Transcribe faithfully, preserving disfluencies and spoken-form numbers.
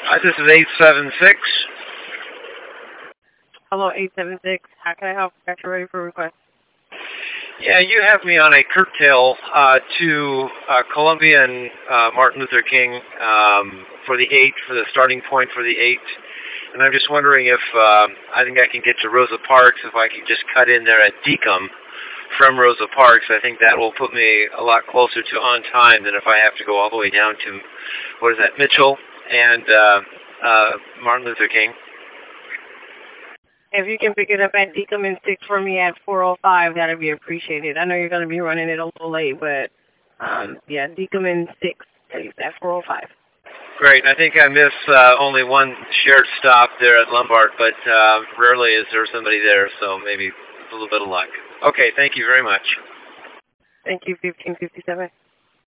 Uh, this is eight seven six. Hello, eight seven six. How can I help? Got you ready for request. Yeah, you have me on a curtail uh, to uh, Columbia and uh, Martin Luther King um, for the eight, for the starting point for the eight. And I'm just wondering if um, I think I can get to Rosa Parks if I can just cut in there at Deacom from Rosa Parks. I think that will put me a lot closer to on time than if I have to go all the way down to, what is that, Mitchell and uh, uh, Martin Luther King. If you can pick it up at Deacom and six for me at four oh five, that would be appreciated. I know you're going to be running it a little late, but um, yeah, Deacom and six, please, at four oh five. Great. I think I miss uh, only one shared stop there at Lombard, but uh, rarely is there somebody there, so maybe a little bit of luck. Okay, thank you very much. Thank you, fifteen fifty-seven.